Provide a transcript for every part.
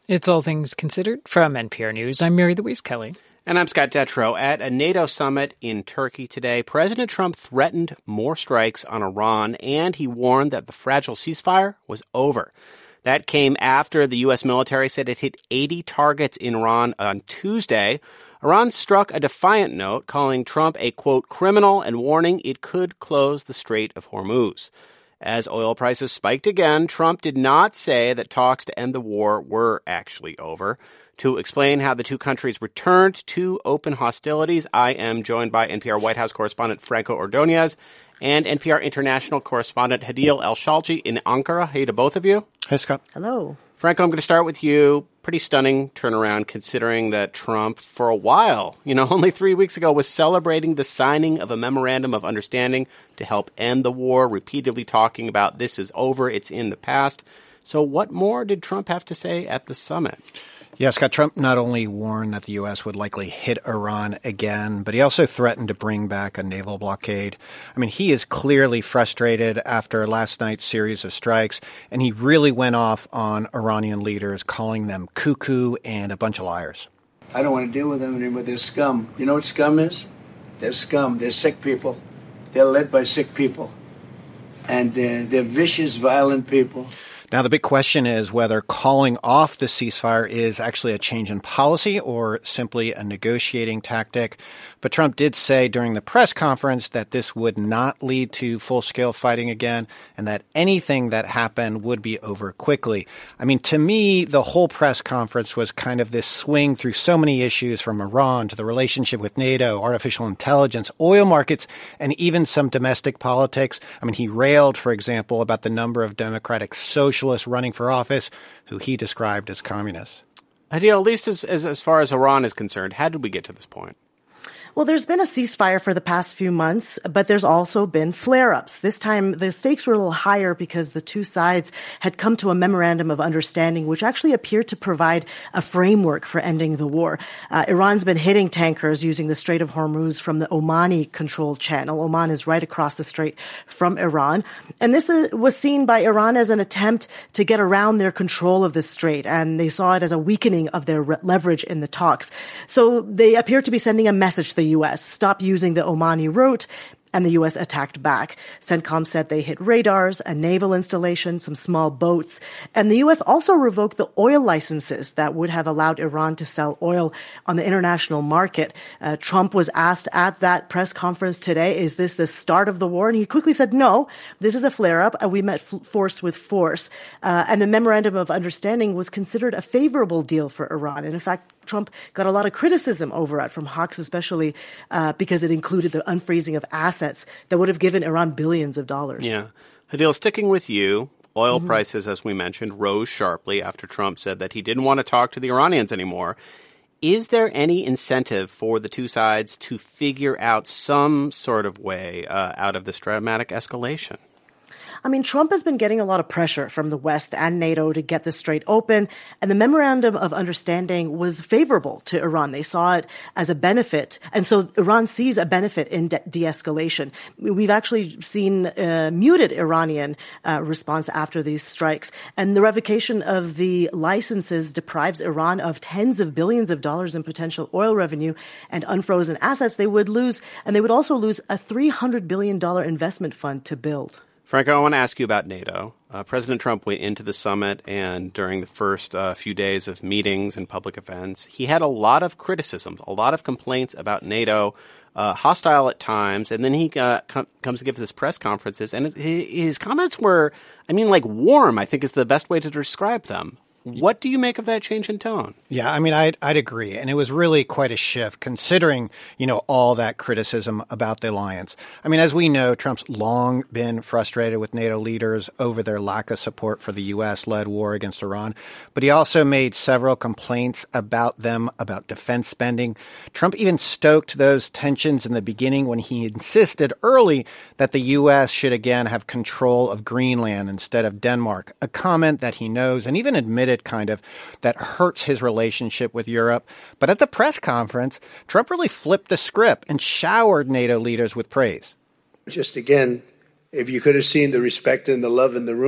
It's All Things Considered from NPR News. I'm Mary Louise Kelly. And I'm Scott Detrow. At a NATO summit in Turkey today, President Trump threatened more strikes on Iran, and he warned that the fragile ceasefire was over. That came after the U.S. military said it hit 80 targets in Iran on Tuesday. Iran struck a defiant note, calling Trump a, quote, criminal, and warning it could close the Strait of Hormuz. As oil prices spiked again, Trump did not say that talks to end the war were actually over. To explain how the two countries returned to open hostilities, I am joined by NPR White House correspondent Franco Ordonez and NPR international correspondent Hadeel El-Shalchi in Ankara. Hey to both of you. Hey, Scott. Hello. Franco, I'm going to start with you. Pretty stunning turnaround considering that Trump, for a while, only 3 weeks ago, was celebrating the signing of a memorandum of understanding to help end the war, repeatedly talking about this is over, it's in the past. So what more did Trump have to say at the summit? Yeah, Scott, Trump not only warned that the U.S. would likely hit Iran again, but he also threatened to bring back a naval blockade. I mean, he is clearly frustrated after last night's series of strikes, and he really went off on Iranian leaders, calling them cuckoo and a bunch of liars. I don't want to deal with them anymore. They're scum. You know what scum is? They're scum. They're sick people. They're led by sick people. And they're vicious, violent people. Now, the big question is whether calling off the ceasefire is actually a change in policy or simply a negotiating tactic. But Trump did say during the press conference that this would not lead to full-scale fighting again and that anything that happened would be over quickly. I mean, to me, the whole press conference was kind of this swing through so many issues from Iran to the relationship with NATO, artificial intelligence, oil markets, and even some domestic politics. I mean, he railed, for example, about the number of Democratic socialists running for office who he described as communists. Hadeel, at least as far as Iran is concerned, how did we get to this point? Well, there's been a ceasefire for the past few months, but there's also been flare-ups. This time, the stakes were a little higher because the two sides had come to a memorandum of understanding, which actually appeared to provide a framework for ending the war. Iran's been hitting tankers using the Strait of Hormuz from the Omani-controlled channel. Oman is right across the strait from Iran. And this was seen by Iran as an attempt to get around their control of the strait, and they saw it as a weakening of their leverage in the talks. So they appear to be sending a message to the U.S. Stop using the Omani route, and the U.S. attacked back. CENTCOM said they hit radars, a naval installation, some small boats, and the U.S. also revoked the oil licenses that would have allowed Iran to sell oil on the international market. Trump was asked at that press conference today, is this the start of the war? And he quickly said, no, this is a flare-up, and we met force with force. And the memorandum of understanding was considered a favorable deal for Iran. And in fact, Trump got a lot of criticism over it, from hawks especially, because it included the unfreezing of assets that would have given Iran billions of dollars. Yeah. Hadeel, sticking with you, oil prices, as we mentioned, rose sharply after Trump said that he didn't want to talk to the Iranians anymore. Is there any incentive for the two sides to figure out some sort of way out of this dramatic escalation? I mean, Trump has been getting a lot of pressure from the West and NATO to get the strait open, and the memorandum of understanding was favorable to Iran. They saw it as a benefit, and so Iran sees a benefit in de-escalation. We've actually seen muted Iranian response after these strikes, and the revocation of the licenses deprives Iran of tens of billions of dollars in potential oil revenue and unfrozen assets they would lose, and they would also lose a $300 billion investment fund to build. Franco, I want to ask you about NATO. President Trump went into the summit, and during the first few days of meetings and public events, he had a lot of criticisms, a lot of complaints about NATO, hostile at times, and then he comes to give his press conferences, and his comments were, warm, I think is the best way to describe them. What do you make of that change in tone? Yeah, I'd agree. And it was really quite a shift considering, all that criticism about the alliance. As we know, Trump's long been frustrated with NATO leaders over their lack of support for the U.S.-led war against Iran. But he also made several complaints about defense spending. Trump even stoked those tensions in the beginning when he insisted early that the U.S. should again have control of Greenland instead of Denmark, a comment that he knows and even admitted that hurts his relationship with Europe. But at the press conference, Trump really flipped the script and showered NATO leaders with praise. Just again, if you could have seen the respect and the love in the room,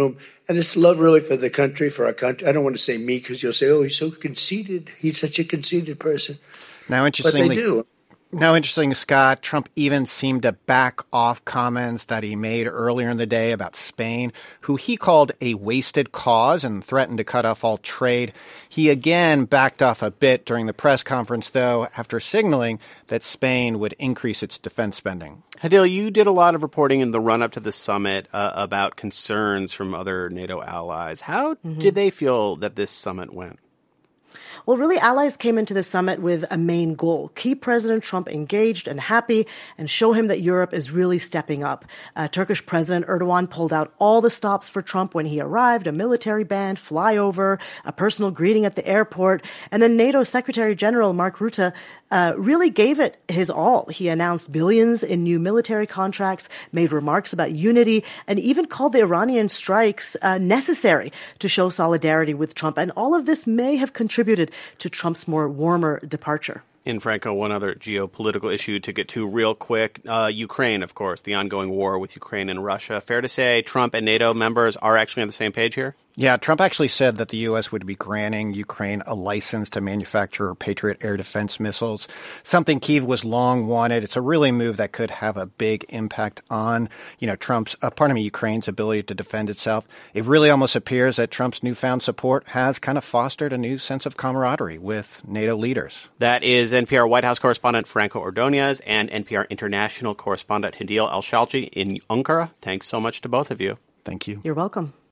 And it's love really for the country, for our country. I don't want to say me because you'll say, oh, he's so conceited. He's such a conceited person. Now, interestingly, but they do. Now, interesting, Scott, Trump even seemed to back off comments that he made earlier in the day about Spain, who he called a wasted cause and threatened to cut off all trade. He again backed off a bit during the press conference, though, after signaling that Spain would increase its defense spending. Hadil, you did a lot of reporting in the run-up to the summit about concerns from other NATO allies. How did they feel that this summit went? Well, really, allies came into the summit with a main goal: keep President Trump engaged and happy and show him that Europe is really stepping up. Turkish President Erdogan pulled out all the stops for Trump when he arrived: a military band, flyover, a personal greeting at the airport. And then NATO Secretary General Mark Rutte really gave it his all. He announced billions in new military contracts, made remarks about unity, and even called the Iranian strikes necessary to show solidarity with Trump. And all of this may have contributed to Trump's more warmer departure. And Franco, one other geopolitical issue to get to real quick. Ukraine, of course, the ongoing war with Ukraine and Russia. Fair to say Trump and NATO members are actually on the same page here? Yeah, Trump actually said that the U.S. would be granting Ukraine a license to manufacture Patriot air defense missiles, something Kyiv was long wanted. It's a really move that could have a big impact on, Ukraine's ability to defend itself. It really almost appears that Trump's newfound support has kind of fostered a new sense of camaraderie with NATO leaders. That is NPR White House correspondent Franco Ordonez and NPR international correspondent Hadil El-Shalchi in Ankara. Thanks so much to both of you. Thank you. You're welcome.